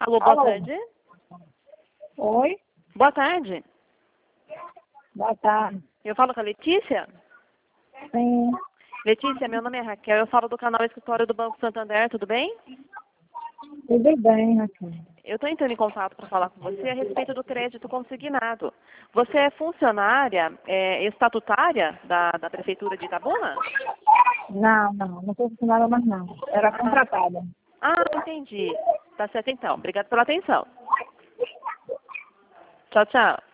Alô, boa Alô. tarde. Oi, Boa tarde. boa tarde. Eu falo com a Letícia. Sim, Letícia, meu nome é Raquel. Eu falo do canal Escritório do Banco Santander, tudo bem? tudo bem, Raquel. Eu estou entrando em contato para falar com você a respeito do crédito consignado. Você é funcionária estatutária da Prefeitura de Itabuna? Não sou funcionária mais não. Era contratada. Ah, entendi. Tá certo então. Obrigada pela atenção. Tchau, tchau.